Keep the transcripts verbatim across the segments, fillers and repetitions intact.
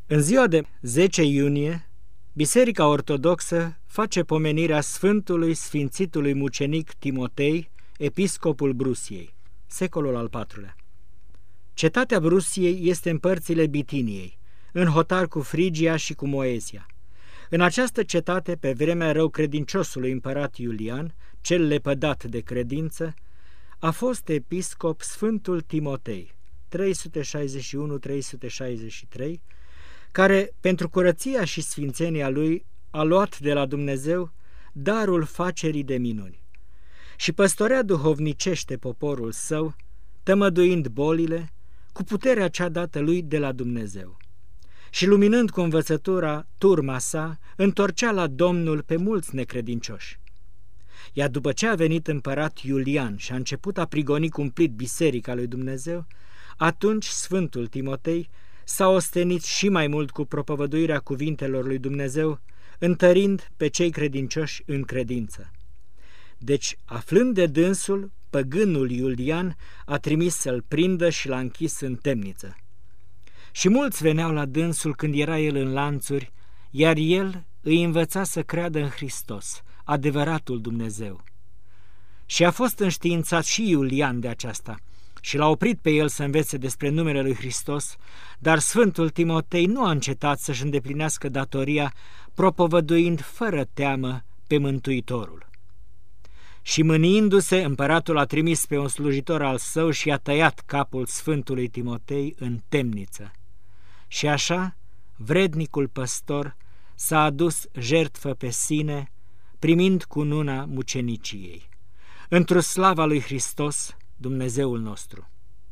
În ziua de zece iunie, Biserica Ortodoxă face pomenirea Sfântului Sfințitului Mucenic Timotei, episcopul Brusiei, secolul al patrulea. Cetatea Brusiei este în părțile Bitiniei, în hotar cu Frigia și cu Moezia. În această cetate, pe vremea răucredinciosului împărat Iulian, cel lepădat de credință, a fost episcop Sfântul Timotei, trei sute șaizeci și unu trei sute șaizeci și trei, care, pentru curăția și sfințenia lui, a luat de la Dumnezeu darul facerii de minuni și păstorea duhovnicește poporul său, tămăduind bolile, cu puterea cea dată lui de la Dumnezeu. Și luminând cu învățătura turma sa, întorcea la Domnul pe mulți necredincioși. Iar după ce a venit împărat Iulian și a început a prigoni cumplit biserica lui Dumnezeu, atunci Sfântul Timotei s-a ostenit și mai mult cu propovăduirea cuvintelor lui Dumnezeu, întărind pe cei credincioși în credință. Deci, aflând de dânsul, păgânul Iulian a trimis să-l prindă și l-a închis în temniță. Și mulți veneau la dânsul când era el în lanțuri, iar el îi învăța să creadă în Hristos, adevăratul Dumnezeu. Și a fost înștiințat și Iulian de aceasta și l-a oprit pe el să învețe despre numele lui Hristos, dar Sfântul Timotei nu a încetat să-și îndeplinească datoria, propovăduind fără teamă pe Mântuitorul. Și mâniindu-se, împăratul a trimis pe un slujitor al său și a tăiat capul Sfântului Timotei în temniță. Și așa, vrednicul păstor s-a adus jertfă pe sine, primind cununa muceniciei. Într-o slava lui Hristos, Dumnezeul nostru.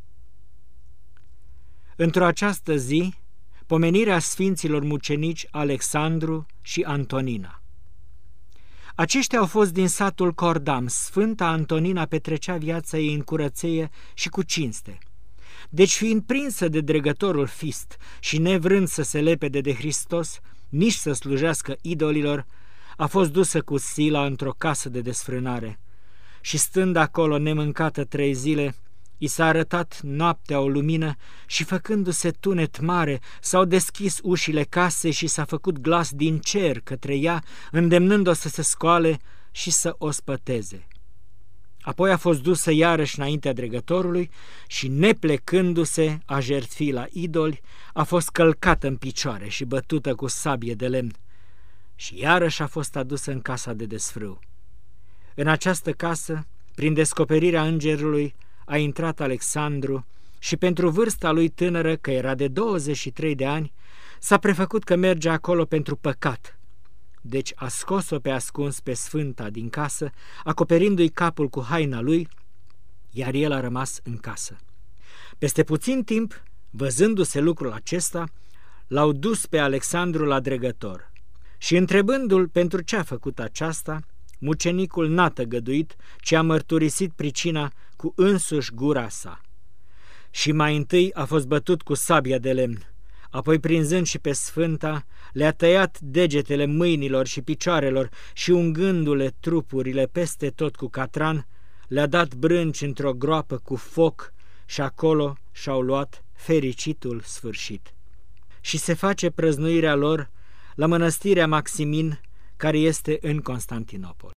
Într-o această zi, pomenirea sfinților mucenici Alexandru și Antonina. Aceștia au fost din satul Cordam. Sfânta Antonina petrecea viața ei în curățenie și cu cinste. Deci, fiind prinsă de dregătorul Fist și nevrând să se lepede de Hristos, nici să slujească idolilor, a fost dusă cu sila într-o casă de desfrânare. Și stând acolo nemâncată trei zile, i s-a arătat noaptea o lumină și, făcându-se tunet mare, s-au deschis ușile casei și s-a făcut glas din cer către ea, îndemnând-o să se scoale și să o spăteze. Apoi a fost dusă iarăși înaintea dregătorului și, neplecându-se a jertfi la idoli, a fost călcată în picioare și bătută cu sabie de lemn și iarăși a fost adusă în casa de desfrâu. În această casă, prin descoperirea îngerului, a intrat Alexandru și pentru vârsta lui tânără, că era de douăzeci și trei de ani, s-a prefăcut că merge acolo pentru păcat. Deci a scos-o pe ascuns pe Sfânta din casă, acoperindu-i capul cu haina lui, iar el a rămas în casă. Peste puțin timp, văzându-se lucrul acesta, l-au dus pe Alexandru la dregător și, întrebându-l pentru ce a făcut aceasta, mucenicul n-a tăgăduit, ci a mărturisit pricina cu însuși gura sa. Și mai întâi a fost bătut cu sabia de lemn, apoi, prinzând și pe Sfânta, le-a tăiat degetele mâinilor și picioarelor și, ungându-le trupurile peste tot cu catran, le-a dat brânci într-o groapă cu foc și acolo și-au luat fericitul sfârșit. Și se face prăznuirea lor la mănăstirea Maximin, care este în Constantinopol.